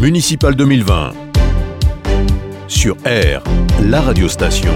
Municipal 2020. Sur R, la radiostation.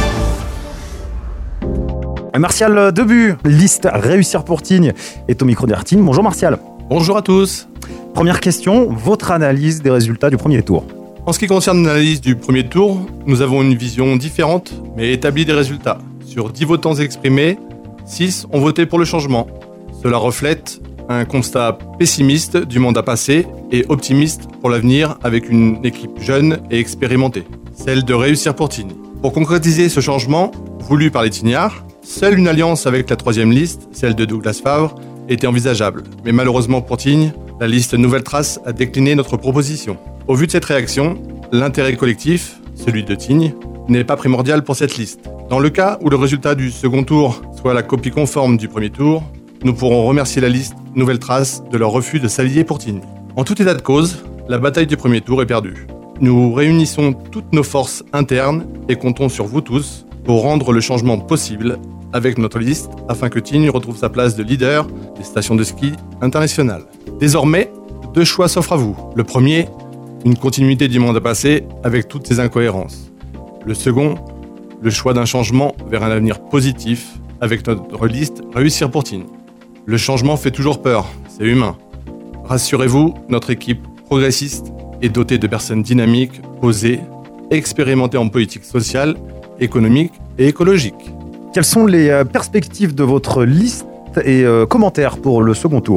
Martial Debu, liste Réussir pour Tignes, est au micro d'Artine. Bonjour Martial. Bonjour à tous. Première question, votre analyse des résultats du premier tour. En ce qui concerne l'analyse du premier tour, nous avons une vision différente, mais établie des résultats. Sur 10 votants exprimés, 6 ont voté pour le changement. Cela reflète un constat pessimiste du mandat passé et optimiste pour l'avenir avec une équipe jeune et expérimentée, celle de Réussir pour Tignes. Pour concrétiser ce changement, voulu par les Tignards, seule une alliance avec la troisième liste, celle de Douglas Favre, était envisageable. Mais malheureusement pour Tignes, la liste Nouvelle Trace a décliné notre proposition. Au vu de cette réaction, l'intérêt collectif, celui de Tignes, n'est pas primordial pour cette liste. Dans le cas où le résultat du second tour soit la copie conforme du premier tour, nous pourrons remercier la liste Nouvelle Trace de leur refus de s'allier pour Tignes. En tout état de cause, la bataille du premier tour est perdue. Nous réunissons toutes nos forces internes et comptons sur vous tous pour rendre le changement possible avec notre liste afin que Tignes retrouve sa place de leader des stations de ski internationales. Désormais, 2 choix s'offrent à vous. Le premier, une continuité du mandat passé avec toutes ses incohérences. Le second, le choix d'un changement vers un avenir positif avec notre liste Réussir pour Tignes. Le changement fait toujours peur, c'est humain. Rassurez-vous, notre équipe progressiste est dotée de personnes dynamiques, posées, expérimentées en politique sociale, économique et écologique. Quelles sont les perspectives de votre liste et commentaires pour le second tour ?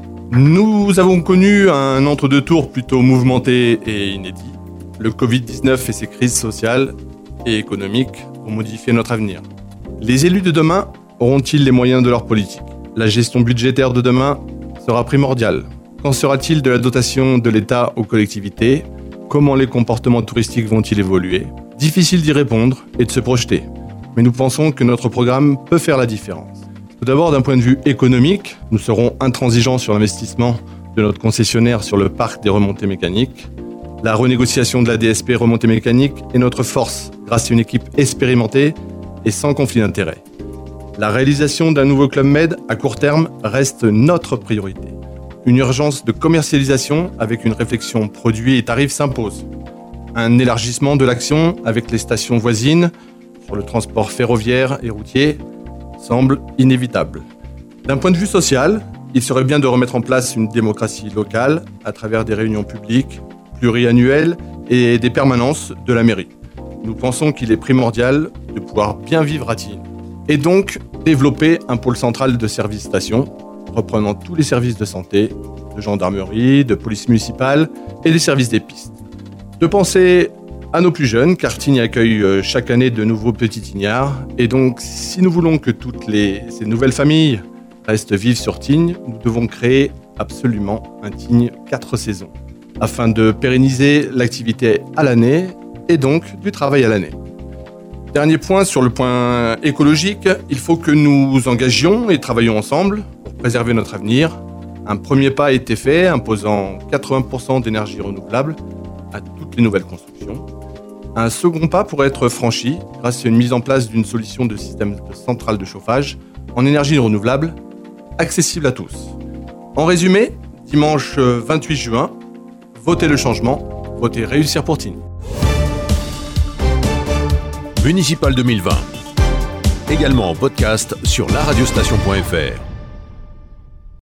Nous avons connu un entre-deux tours plutôt mouvementé et inédit. Le Covid-19 et ses crises sociales et économiques ont modifié notre avenir. Les élus de demain auront-ils les moyens de leur politique ? La gestion budgétaire de demain sera primordiale. Qu'en sera-t-il de la dotation de l'État aux collectivités ? Comment les comportements touristiques vont-ils évoluer ? Difficile d'y répondre et de se projeter. Mais nous pensons que notre programme peut faire la différence. Tout d'abord, d'un point de vue économique, nous serons intransigeants sur l'investissement de notre concessionnaire sur le parc des remontées mécaniques. La renégociation de la DSP remontée mécanique est notre force grâce à une équipe expérimentée et sans conflit d'intérêts. La réalisation d'un nouveau Club Med à court terme reste notre priorité. Une urgence de commercialisation avec une réflexion produit et tarifs s'impose. Un élargissement de l'action avec les stations voisines sur le transport ferroviaire et routier semble inévitable. D'un point de vue social, il serait bien de remettre en place une démocratie locale à travers des réunions publiques, pluriannuelles et des permanences de la mairie. Nous pensons qu'il est primordial de pouvoir bien vivre à Tignes. Et donc, développer un pôle central de services stations, reprenant tous les services de santé, de gendarmerie, de police municipale et des services des pistes. De penser à nos plus jeunes, car Tignes accueille chaque année de nouveaux petits Tignards. Et donc, si nous voulons que ces nouvelles familles restent vives sur Tignes, nous devons créer absolument un Tignes 4 saisons, afin de pérenniser l'activité à l'année et donc du travail à l'année. Dernier point, sur le point écologique, il faut que nous engagions et travaillions ensemble pour préserver notre avenir. Un premier pas a été fait, imposant 80% d'énergie renouvelable à toutes les nouvelles constructions. Un second pas pourrait être franchi grâce à une mise en place d'une solution de système de centrale de chauffage en énergie renouvelable, accessible à tous. En résumé, dimanche 28 juin, votez le changement, votez Réussir pour Tignes. Municipal 2020. Également en podcast sur laradiostation.fr.